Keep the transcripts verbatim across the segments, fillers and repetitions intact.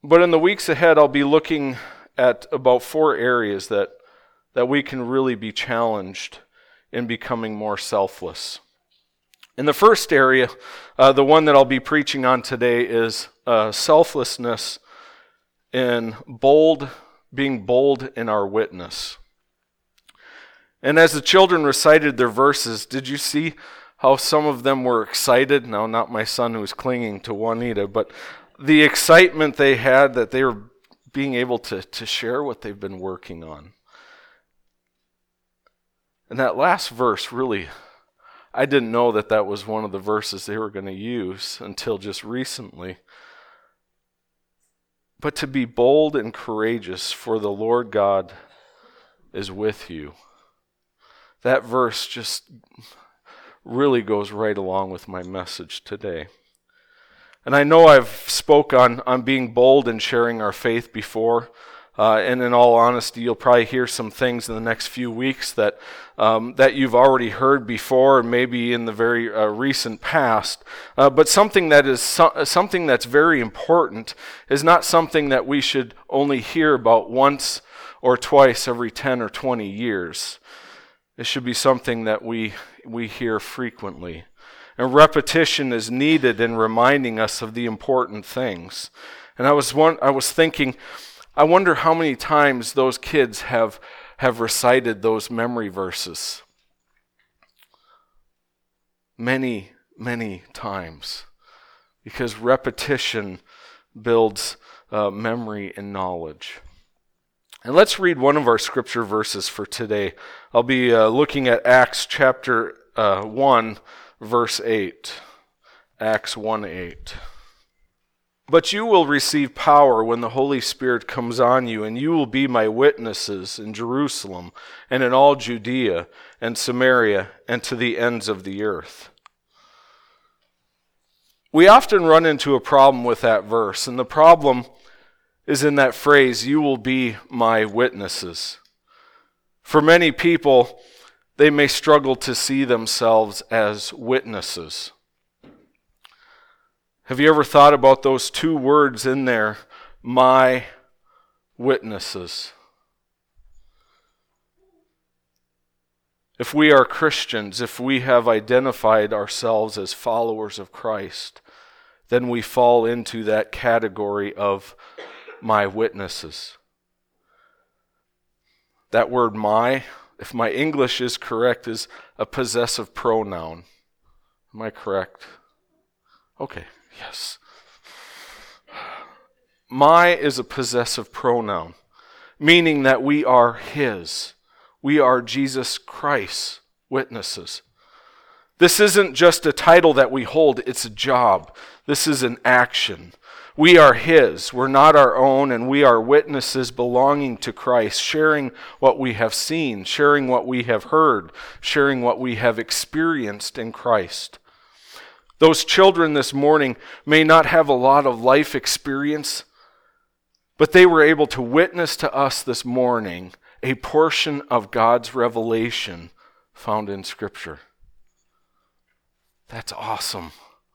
But in the weeks ahead, I'll be looking at about four areas that, that we can really be challenged in becoming more selfless. In the first area, uh, the one that I'll be preaching on today is uh, selflessness in bold, being bold in our witness. And as the children recited their verses, did you see how some of them were excited? Now, not my son who's clinging to Juanita, but the excitement they had that they were being able to, to share what they've been working on. And that last verse really, I didn't know that that was one of the verses they were going to use until just recently. But to be bold and courageous, for the Lord God is with you. That verse just really goes right along with my message today. And I know I've spoke on, on being bold and sharing our faith before. Uh, and in all honesty, you'll probably hear some things in the next few weeks that um, that you've already heard before, and maybe in the very uh, recent past. Uh, but something that is so- something that's very important is not something that we should only hear about once or twice every ten or twenty years. It should be something that we we hear frequently. And repetition is needed in reminding us of the important things. And I was one, I was thinking, I wonder how many times those kids have, have recited those memory verses. Many, many times. Because repetition builds uh, memory and knowledge. And let's read one of our scripture verses for today. I'll be uh, looking at Acts chapter uh, one, verse eight. Acts one eight. But you will receive power when the Holy Spirit comes on you, and you will be my witnesses in Jerusalem and in all Judea and Samaria and to the ends of the earth. We often run into a problem with that verse, and the problem is in that phrase, you will be my witnesses. For many people, they may struggle to see themselves as witnesses. Have you ever thought about those two words in there, my witnesses? If we are Christians, if we have identified ourselves as followers of Christ, then we fall into that category of my witnesses. That word my, if my English is correct, is a possessive pronoun. Am I correct? Okay, yes. My is a possessive pronoun, meaning that we are His. We are Jesus Christ's witnesses. This isn't just a title that we hold, it's a job. This is an action. We are His, we're not our own, and we are witnesses belonging to Christ, sharing what we have seen, sharing what we have heard, sharing what we have experienced in Christ. Those children this morning may not have a lot of life experience, but they were able to witness to us this morning a portion of God's revelation found in Scripture. That's awesome.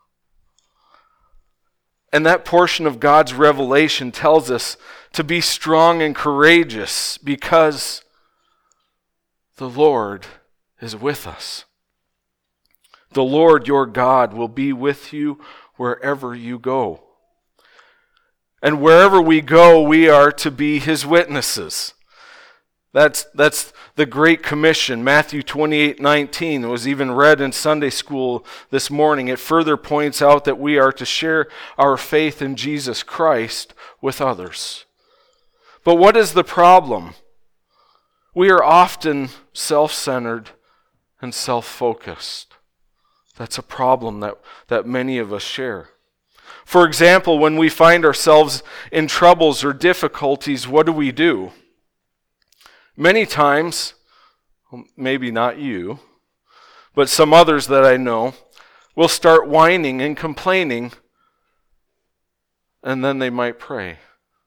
And that portion of God's revelation tells us to be strong and courageous because the Lord is with us. The Lord your God will be with you wherever you go. And wherever we go, we are to be His witnesses. That's, that's the Great Commission, Matthew twenty-eight nineteen. It was even read in Sunday school this morning. It further points out that we are to share our faith in Jesus Christ with others. But what is the problem? We are often self-centered and self-focused. That's a problem that, that many of us share. For example, when we find ourselves in troubles or difficulties, what do we do? Many times, maybe not you, but some others that I know, will start whining and complaining, and then they might pray.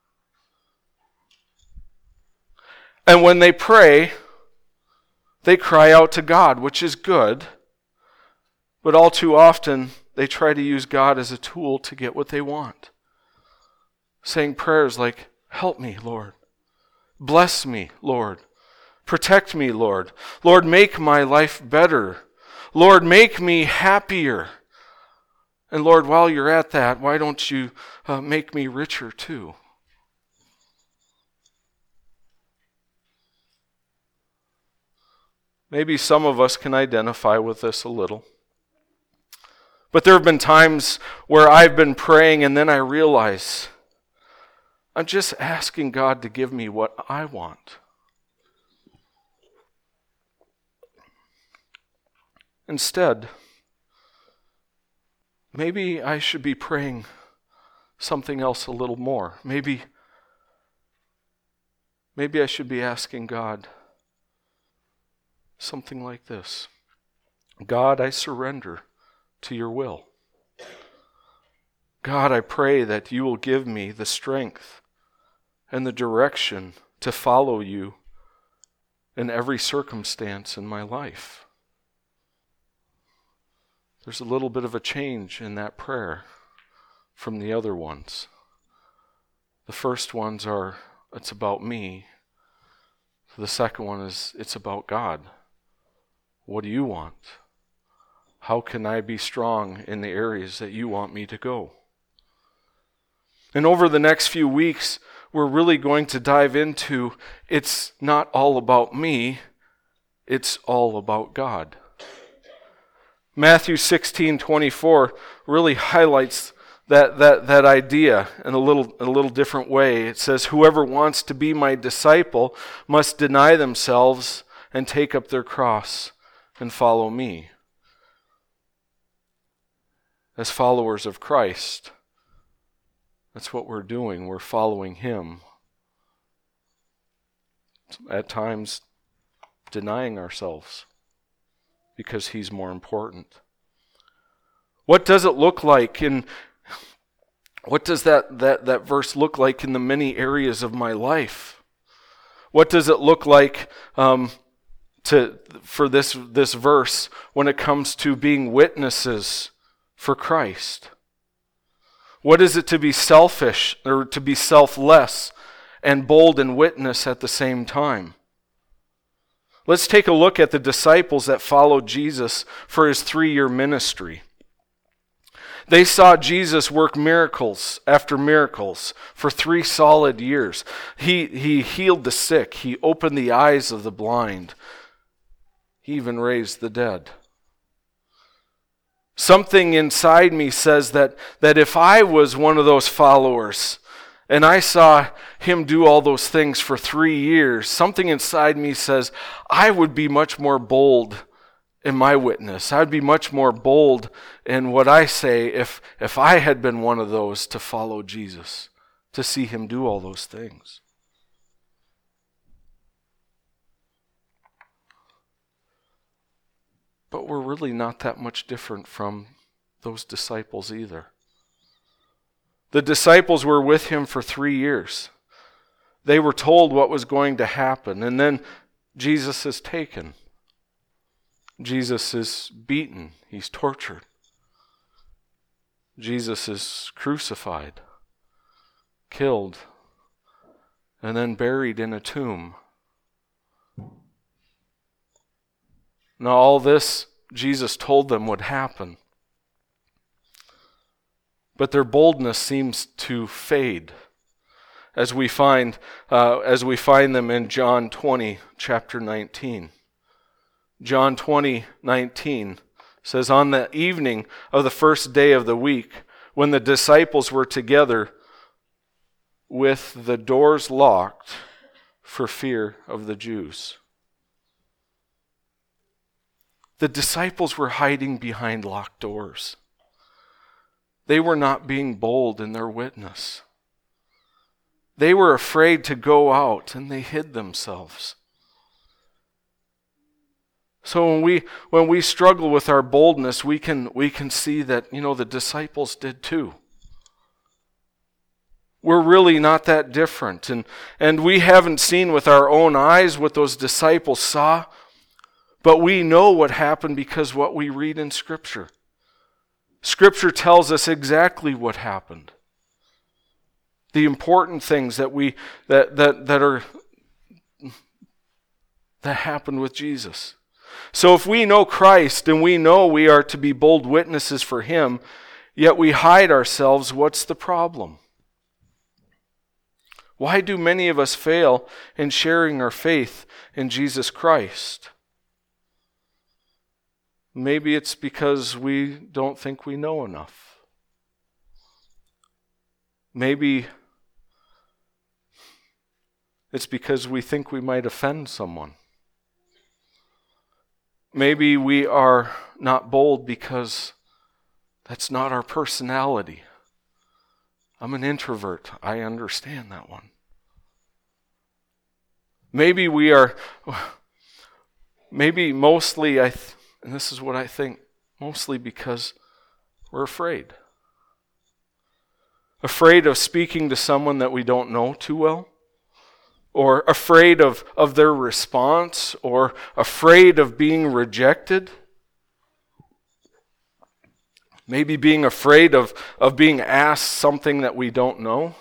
And when they pray, they cry out to God, which is good, but all too often they try to use God as a tool to get what they want. saying prayers like, help me, Lord. Bless me, Lord. Protect me, Lord. Lord, make my life better. Lord, make me happier. And Lord, while you're at that, why don't you uh, make me richer too? Maybe some of us can identify with this a little. But there have been times where I've been praying and then I realize I'm just asking God to give me what I want. Instead, maybe I should be praying something else a little more. Maybe, maybe I should be asking God something like this. God, I surrender to your will. God, I pray that you will give me the strength and the direction to follow you in every circumstance in my life. There's a little bit of a change in that prayer from the other ones. The first ones are, it's about me. The second one is, it's about God. What do you want? How can I be strong in the areas that you want me to go? And over the next few weeks, we're really going to dive into, it's not all about me, it's all about God. Matthew sixteen twenty-four really highlights that, that, that idea in a little, in a little different way. It says, whoever wants to be my disciple must deny themselves and take up their cross and follow me. As followers of Christ, that's what we're doing. We're following him. At times, denying ourselves because he's more important. What does it look like in what does that, that, that verse look like in the many areas of my life? What does it look like um, to for this this verse when it comes to being witnesses for Christ? What is it to be selfish or to be selfless and bold in witness at the same time? Let's take a look at the disciples that followed Jesus for his three-year ministry. They saw Jesus work miracles after miracles for three solid years. He, he healed the sick. He opened the eyes of the blind. He even raised the dead. Something inside me says that, that if I was one of those followers and I saw him do all those things for three years, something inside me says I would be much more bold in my witness. I'd be much more bold in what I say if, if I had been one of those to follow Jesus, to see him do all those things. But we're really not that much different from those disciples either. The disciples were with him for three years. They were told what was going to happen, and then Jesus is taken. Jesus is beaten. He's tortured. Jesus is crucified, killed, and then buried in a tomb. Now, all this Jesus told them would happen. But their boldness seems to fade as we find uh, as we find them in John twenty, chapter nineteen. John twenty, nineteen says, on the evening of the first day of the week, when the disciples were together with the doors locked for fear of the Jews. The disciples were hiding behind locked doors. They were not being bold in their witness. They were afraid to go out, and they hid themselves. So when we when we struggle with our boldness, we can we can see that, you know, the disciples did too. We're really not that different, and and we haven't seen with our own eyes what those disciples saw, but we know what happened because what we read in Scripture. Scripture tells us exactly what happened. The important things that we that that that are that happened with Jesus. So if we know Christ and we know we are to be bold witnesses for him, yet we hide ourselves, what's the problem? Why do many of us fail in sharing our faith in Jesus Christ? Maybe it's because we don't think we know enough. Maybe it's because we think we might offend someone. Maybe we are not bold because that's not our personality. I'm an introvert. I understand that one. Maybe we are, maybe mostly, I, th- and this is what I think, mostly because we're afraid. Afraid of speaking to someone that we don't know too well. Or afraid of, of their response, or afraid of being rejected. Maybe being afraid of, of being asked something that we don't know.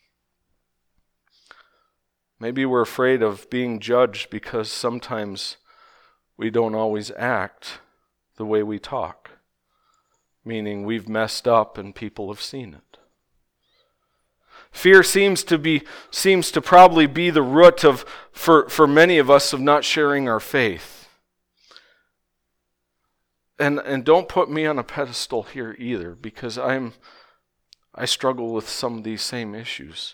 Maybe we're afraid of being judged because sometimes we don't always act the way we talk. Meaning we've messed up and people have seen it. Fear seems to be seems to probably be the root of for, for many of us of not sharing our faith. And and don't put me on a pedestal here either, because I'm I struggle with some of these same issues.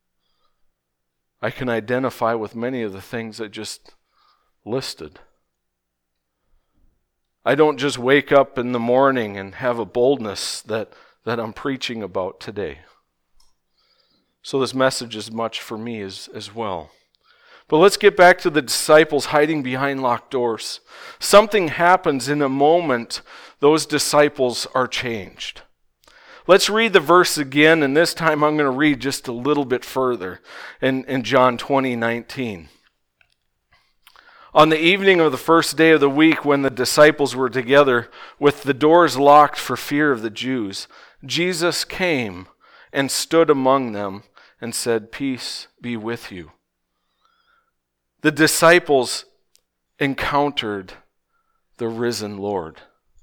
I can identify with many of the things I just listed. I don't just wake up in the morning and have a boldness that, that I'm preaching about today. So this message is much for me as, as well. But let's get back to the disciples hiding behind locked doors. Something happens in a moment, those disciples are changed. Let's read the verse again, and this time I'm going to read just a little bit further in, in John twenty nineteen. On the evening of the first day of the week, when the disciples were together with the doors locked for fear of the Jews, Jesus came and stood among them and said, "Peace be with you." The disciples encountered the risen Lord.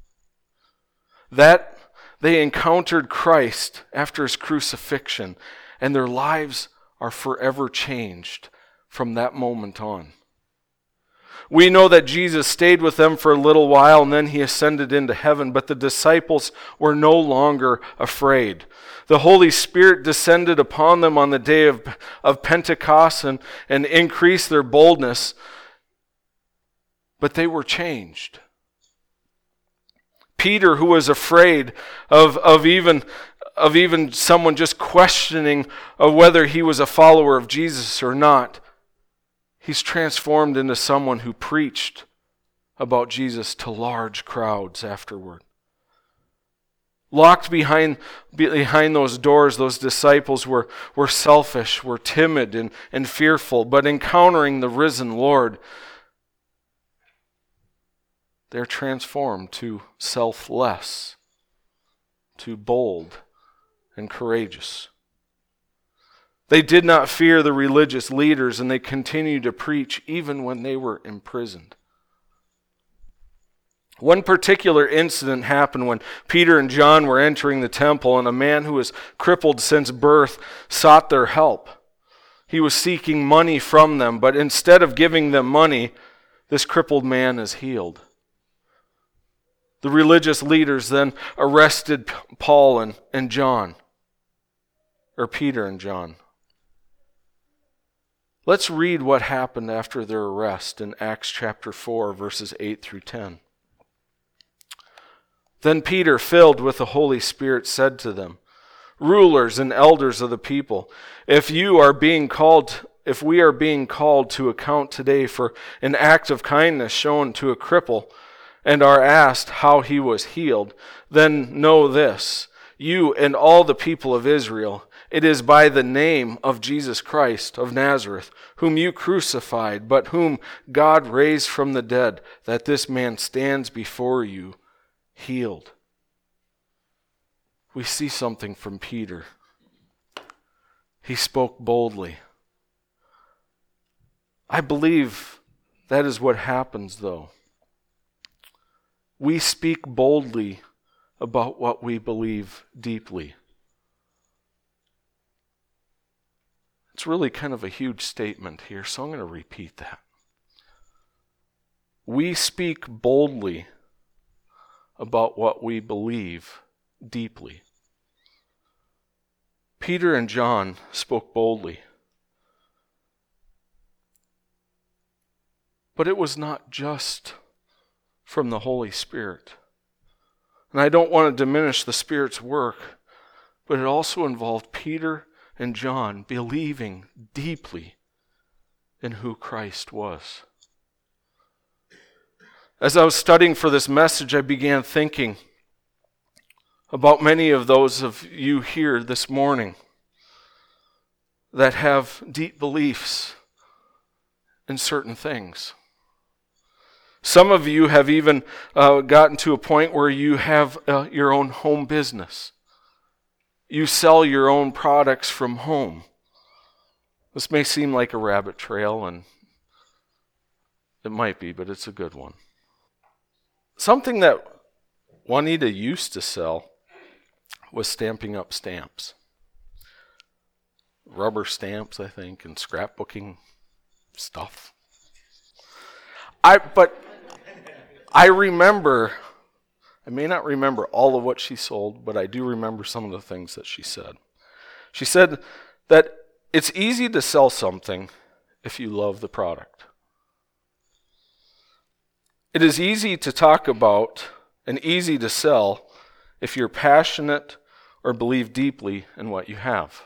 That they encountered Christ after his crucifixion, and their lives are forever changed from that moment on. We know that Jesus stayed with them for a little while and then he ascended into heaven, but the disciples were no longer afraid. The Holy Spirit descended upon them on the day of, of Pentecost and, and increased their boldness, but they were changed. Peter, who was afraid of, of, even, of even someone just questioning of whether he was a follower of Jesus or not, he's transformed into someone who preached about Jesus to large crowds afterward. Locked behind, behind those doors, those disciples were, were selfish, were timid and, and fearful, but encountering the risen Lord, they're transformed to selfless, to bold and courageous. They did not fear the religious leaders, and they continued to preach even when they were imprisoned. One particular incident happened when Peter and John were entering the temple, and a man who was crippled since birth sought their help. He was seeking money from them, but instead of giving them money, this crippled man is healed. The religious leaders then arrested Paul and, and John, or Peter and John. Let's read what happened after their arrest in Acts chapter four, verses eight through ten. Then Peter, filled with the Holy Spirit, said to them, "Rulers and elders of the people, if you are being called, if we are being called to account today for an act of kindness shown to a cripple, and are asked how he was healed, then know this, you and all the people of Israel, it is by the name of Jesus Christ of Nazareth, whom you crucified, but whom God raised from the dead, that this man stands before you healed." We see something from Peter. He spoke boldly. I believe that is what happens, though. We speak boldly about what we believe deeply. It's really kind of a huge statement here, so I'm going to repeat that. We speak boldly about what we believe deeply. Peter and John spoke boldly. But it was not just from the Holy Spirit. And I don't want to diminish the Spirit's work, but it also involved Peter and John believing deeply in who Christ was. As I was studying for this message, I began thinking about many of those of you here this morning that have deep beliefs in certain things. Some of you have even uh, gotten to a point where you have uh, your own home business. You sell your own products from home. This may seem like a rabbit trail, and it might be, but it's a good one. Something that Juanita used to sell was stamping up stamps. Rubber stamps, I think, and scrapbooking stuff. I but I remember, I may not remember all of what she sold, but I do remember some of the things that she said. She said that it's easy to sell something if you love the product. It is easy to talk about and easy to sell if you're passionate or believe deeply in what you have.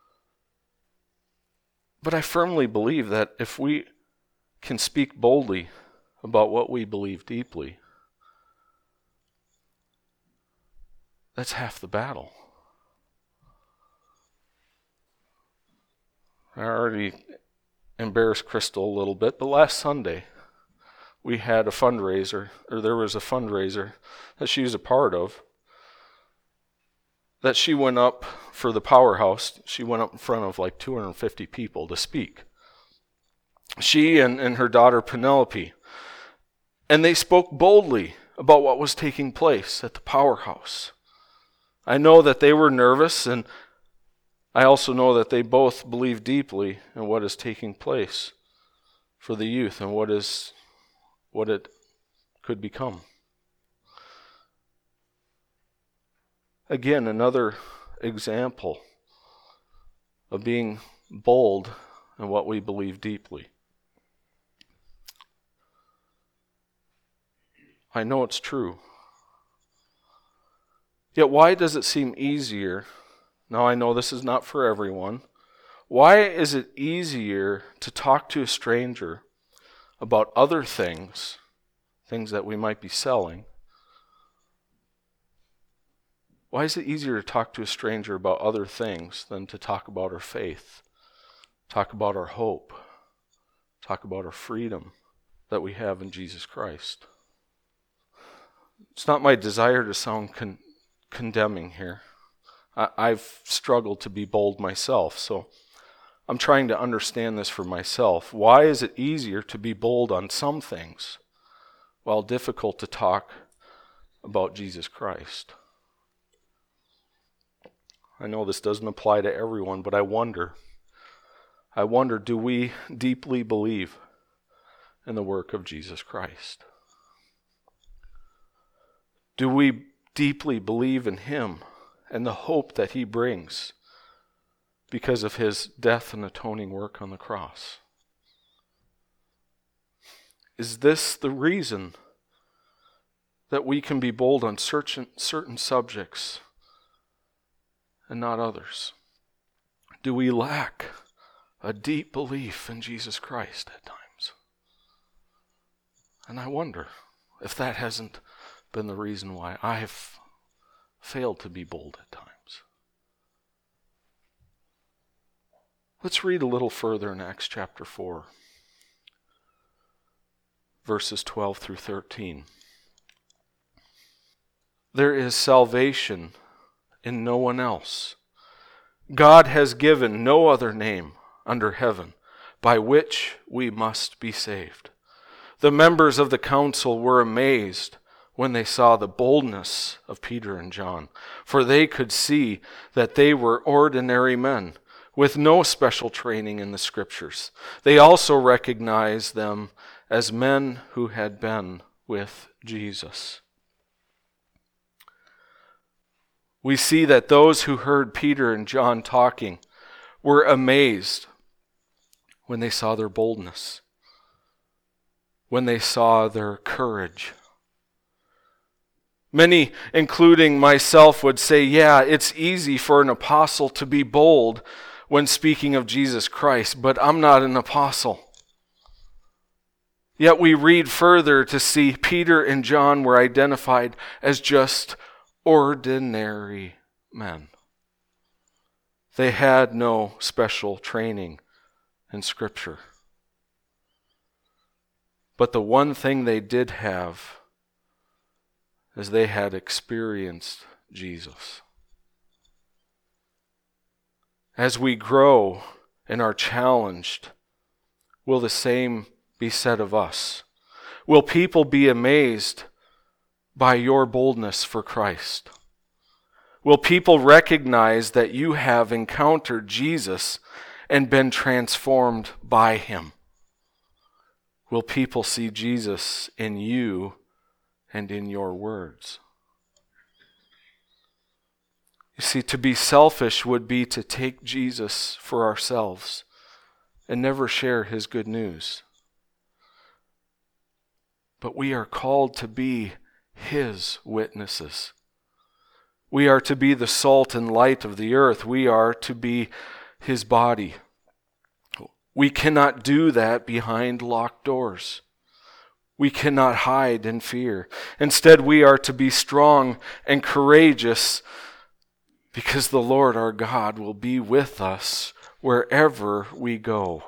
But I firmly believe that if we can speak boldly about what we believe deeply, that's half the battle. I already embarrassed Crystal a little bit, but last Sunday we had a fundraiser, or there was a fundraiser that she was a part of, that she went up for the Powerhouse. She went up in front of like two hundred fifty people to speak. She and, and her daughter Penelope. And they spoke boldly about what was taking place at the Powerhouse. I know that they were nervous, and I also know that they both believe deeply in what is taking place for the youth and what is what it could become. Again, another example of being bold in what we believe deeply. I know it's true. Yet why does it seem easier? Now I know this is not for everyone. Why is it easier to talk to a stranger about other things, things that we might be selling? Why is it easier to talk to a stranger about other things than to talk about our faith, talk about our hope, talk about our freedom that we have in Jesus Christ? It's not my desire to sound con- condemning here. I- I've struggled to be bold myself, so I'm trying to understand this for myself. Why is it easier to be bold on some things while difficult to talk about Jesus Christ? I know this doesn't apply to everyone, but I wonder, I wonder, do we deeply believe in the work of Jesus Christ? Do we deeply believe in Him and the hope that He brings because of His death and atoning work on the cross? Is this the reason that we can be bold on certain, certain subjects and not others? Do we lack a deep belief in Jesus Christ at times? And I wonder if that hasn't been the reason why I have failed to be bold at times. Let's read a little further in Acts chapter four, verses twelve through thirteen. There is salvation in no one else, God has given no other name under heaven by which we must be saved. The members of the council were amazed when they saw the boldness of Peter and John, for they could see that they were ordinary men with no special training in the Scriptures. They also recognized them as men who had been with Jesus. We see that those who heard Peter and John talking were amazed when they saw their boldness, when they saw their courage. Many, including myself, would say, yeah, it's easy for an apostle to be bold when speaking of Jesus Christ, but I'm not an apostle. Yet we read further to see Peter and John were identified as just ordinary men. They had no special training in Scripture. But the one thing they did have is they had experienced Jesus. As we grow and are challenged, will the same be said of us? Will people be amazed by your boldness for Christ? Will people recognize that you have encountered Jesus and been transformed by him? Will people see Jesus in you and in your words? You see, to be selfish would be to take Jesus for ourselves and never share his good news. But we are called to be his witnesses. We are to be the salt and light of the earth. We are to be his body. We cannot do that behind locked doors. We cannot hide in fear. Instead, we are to be strong and courageous because the Lord our God will be with us wherever we go.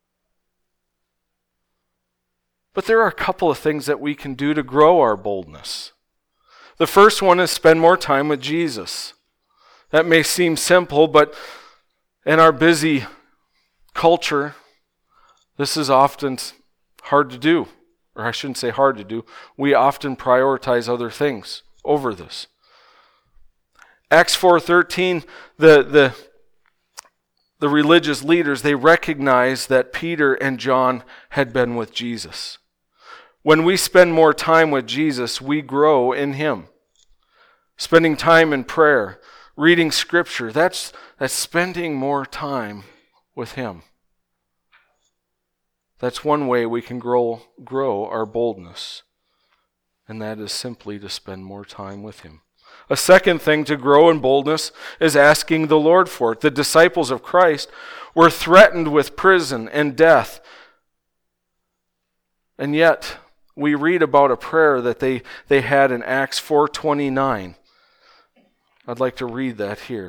But there are a couple of things that we can do to grow our boldness. The first one is spend more time with Jesus. That may seem simple, but in our busy culture, this is often hard to do. Or I shouldn't say hard to do. We often prioritize other things over this. Acts four thirteen, the, the, the religious leaders, they recognized that Peter and John had been with Jesus. When we spend more time with Jesus, we grow in him. Spending time in prayer, reading Scripture, that's, that's spending more time with him. That's one way we can grow, grow our boldness, and that is simply to spend more time with him. A second thing to grow in boldness is asking the Lord for it. The disciples of Christ were threatened with prison and death, and yet we read about a prayer that they, they had in Acts four twenty-nine. I'd like to read that here.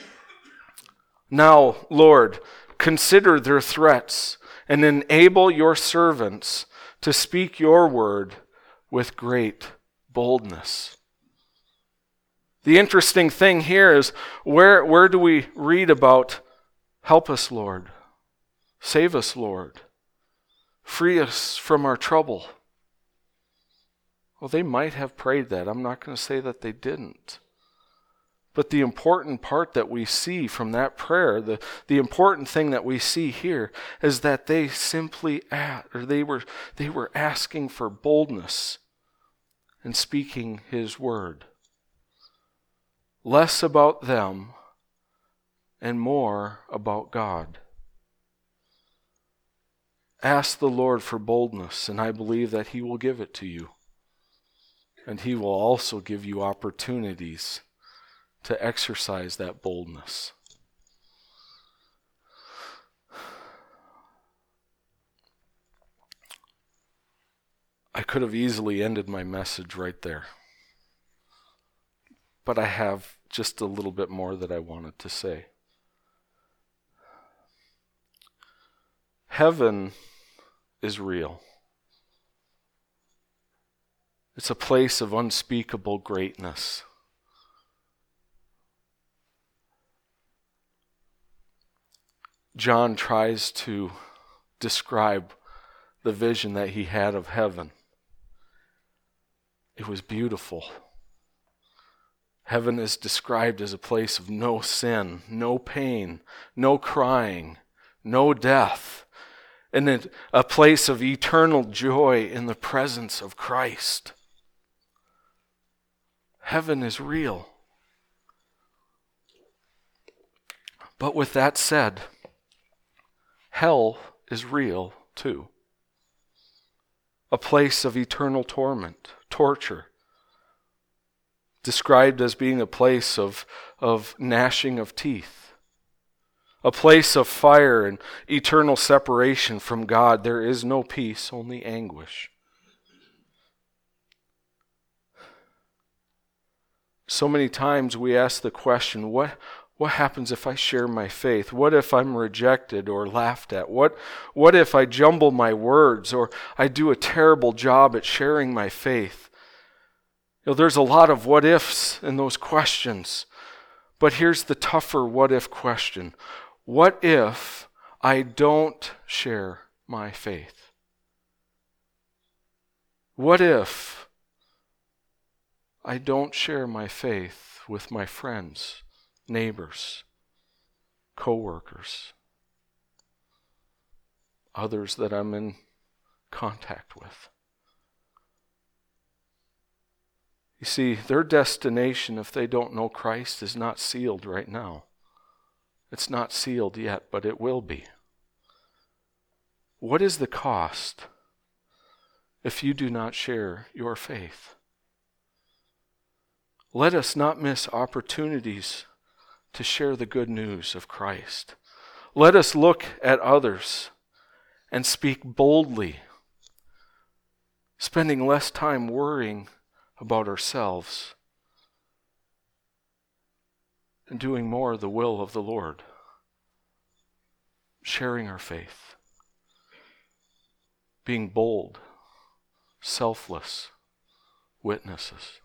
Now, Lord, consider their threats and enable your servants to speak your word with great boldness. The interesting thing here is, where, where do we read about, help us, Lord, save us, Lord, free us from our trouble? Well, they might have prayed that. I'm not going to say that they didn't. But the important part that we see from that prayer, the, the important thing that we see here is that they simply asked, or they were they were asking for boldness in speaking his word. Less about them and more about God. Ask the Lord for boldness, and I believe that he will give it to you. And he will also give you opportunities to exercise that boldness. I could have easily ended my message right there. But I have just a little bit more that I wanted to say. Heaven is real. It's a place of unspeakable greatness. John tries to describe the vision that he had of heaven. It was beautiful. Heaven is described as a place of no sin, no pain, no crying, no death, and a place of eternal joy in the presence of Christ. Heaven is real. But with that said, hell is real too. A place of eternal torment, torture, described as being a place of, of gnashing of teeth, a place of fire and eternal separation from God. There is no peace, only anguish. So many times we ask the question, what, what happens if I share my faith? What if I'm rejected or laughed at? What, what if I jumble my words or I do a terrible job at sharing my faith? You know, there's a lot of what ifs in those questions. But here's the tougher what if question. What if I don't share my faith? What if I don't share my faith with my friends, neighbors, co-workers, others that I'm in contact with? You see, their destination, if they don't know Christ, is not sealed right now. It's not sealed yet, but it will be. What is the cost if you do not share your faith? Let us not miss opportunities to share the good news of Christ. Let us look at others and speak boldly, spending less time worrying about ourselves and doing more the will of the Lord, sharing our faith, being bold, selfless witnesses.